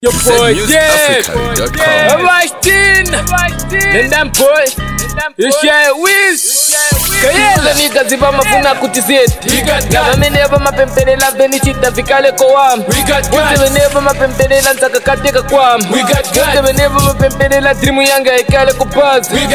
Your boy Jeff, Nenda boy, you share with Kayela nigga ziba mafuna kutiseti Gava meneva mapemperela benichita vikale kwa wamu Wuse meneva mapemperela nsaka katika kwa wamu Wuse meneva mapemperela drimu yanga ikale kupazi We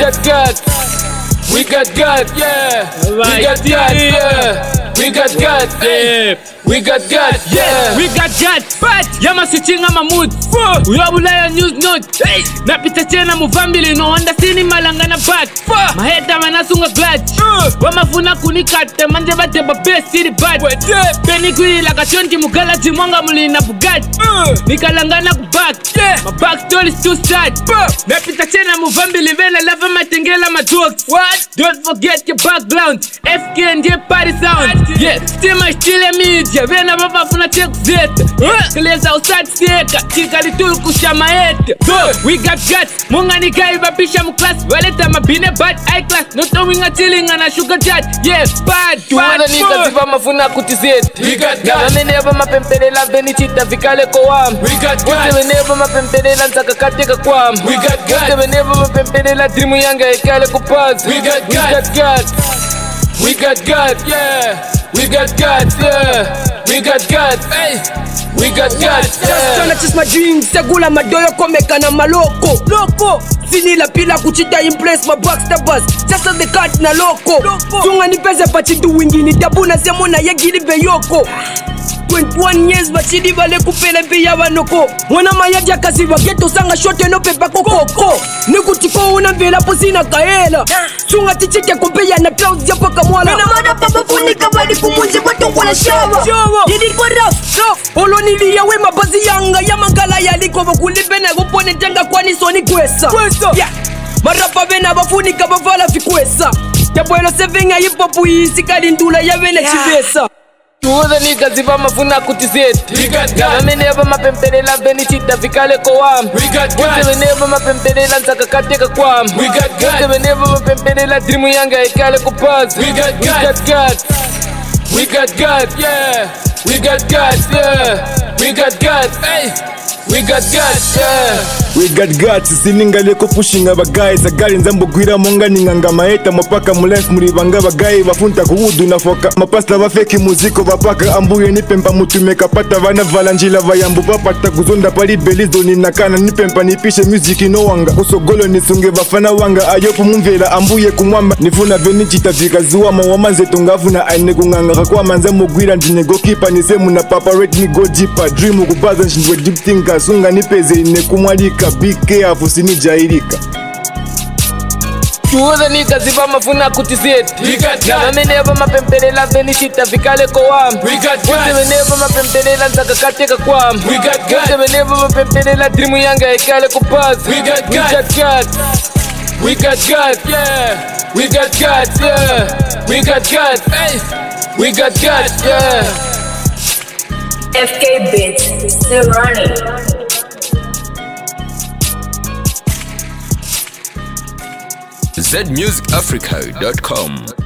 got God, yeah. We got God, yeah. We got God, yeah. We got God, yeah. We got God, but yama switching ama mood. Uyabulaya news note. Hey, napita tena muvambili no wanda sini malanga na bat. Maheta manasunga glad. Wamafuna kunikate manje bate ba best city bad. Beni kuila kachonti mugala timwanga mulina Bugatti. Nikalangana kubak. My back story is too sad. Napita tena muvambili vela lava matengela ma jokes. What? Don't forget your background. FK and your party sound. Yeah, still my still media. Vena baba funa check zeta. Keleza usat seka. Chika litul kushama ete. We got guts. Munga ni kai bapisha mu class. Waleta mabine bad high class. No towing a chilling and a sugar chat. Yeah, bad. Tuwada nika ziva mafuna kutizeti. We got guts. Gava meneva mapemperela benichita vikale kwa wamu. We got guts. Wuse meneva mapemperela nsaka katika kwa wamu. We got guts. Wuse meneva mapemperela drimu yanga ikale kupazi. We got guts. We got God, yeah. We got God, yeah. We got God, hey. We got God, yeah. Sana chase my dreams, segula madoyo komeka na maloko. Loko, sinila pila kuchita impress my backstabbers. Just as the cat na loko. Sunga ni pese pachidu wingini tabuna semona yegili beyoko. 21 years bachidi vale kupele pia vanoko. Mwana mayaja kaziva geto sanga shote no pepa kokoko. Nikutiko unamvela posina kaela. Sunga tichike kumpeya na clouds ya paka mwala. Mina mada papa funika bali kumunzi watu kwa shawa. Yidi kwa rough. Olo nilia we mabazi yanga ya mangala yaliko vakulipe na kupone tenga kwani soni kwesa. Yeah. Marapa vena bafunika bavala fikwesa. Yabuelo sevenga hipopu isi kalindula ya vele chivesa. Tuwada nika ziva mafuna kutizeti. We got God. Gava meneva mapemperela benichita vikale kwa wamu. We got God. Wuse meneva mapemperela nsaka katika kwa wamu. We got God. Wuse meneva mapemperela drimu yanga ikale kupazi. We got God. We got God, yeah. We got God, yeah. We got God, hey. We got God, yeah. We got guts, siningale ko pushing aba guys agali nzambo gwira monga ninganga maeta mapaka mu life muri banga bagai bafunta kuudu na foka mapasta ba fake muziko bapaka ambuye nipempa mutumeka pata vana valanjila vayambu bapata kuzonda pali belizo ninakana nipempa nipishe music no wanga kusogolo nisunge bafana wanga ayopu mumvela ambuye kumwamba nifuna benichita vikazuwa mawamanze tungavuna aine kunganga kwa manza mugwira ndine gokipa nisemu na papa rate me go deeper dream kubaza nshindwe deep thinker sunga nipeze ine kumwalika be careful sinijairika. Tuwada nika ziva mafuna kutizeti. We got God. Gava meneva mapemperela benichita vikale kwa wamu. We got God. Wuse meneva mapemperela nsaka katika kwa wamu. We got God. Wuse meneva mapemperela drimu yanga ikale kupazi. We got God. We got God, yeah. We got God, yeah. We got God, hey. We got God, yeah. FK Beats still running. zmusicafrica.com